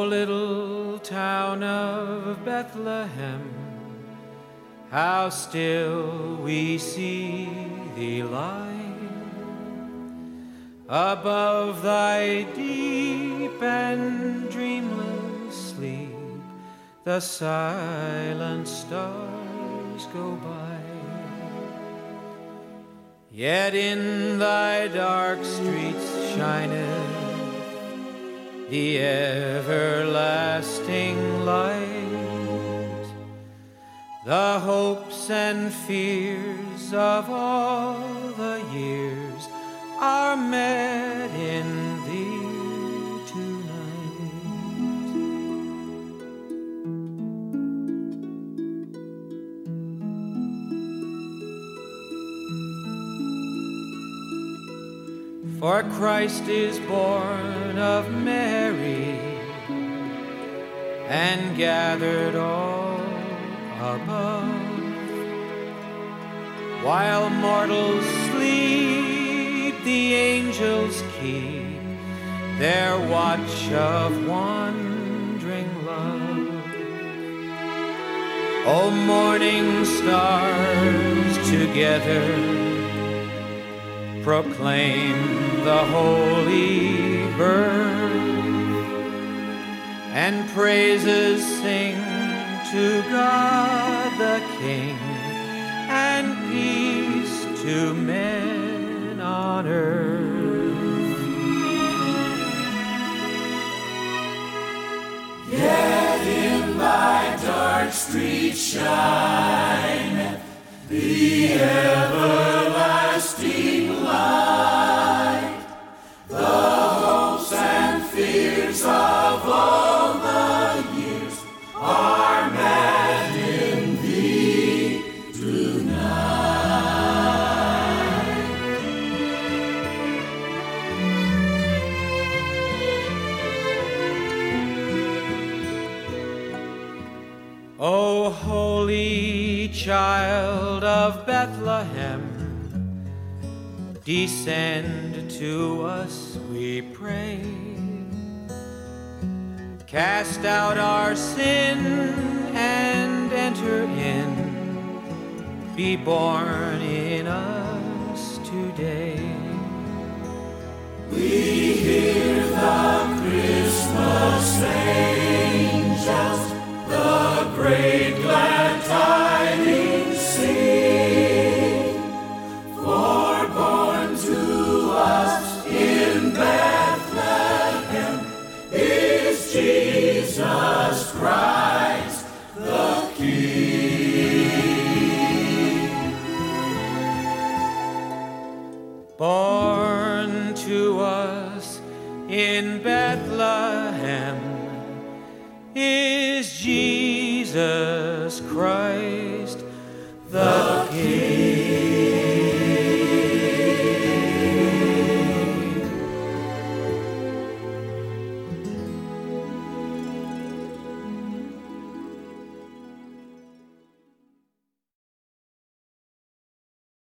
O little town of Bethlehem, how still we see thee lie above thy deep and dreamless sleep. The silent stars go by, yet in thy dark streets shineth the everlasting light. The hopes and fears of all the years are met in thee tonight. For Christ is born of Mary, and gathered all above, while mortals sleep, the angels keep their watch of wondering love. O morning stars, together proclaim the holy birth, and praises sing to God the King, and peace to men on earth. Yet in thy dark street shine the everlasting light. The hopes and fears of all the years are met in thee tonight. O holy child of Bethlehem, descend to us, we pray. Cast out our sin and enter in. Be born in us today. We hear the Christmas angels, the great glad tidings sing. For born to us in Bethlehem is Jesus Christ the King. Born to us in Bethlehem is Jesus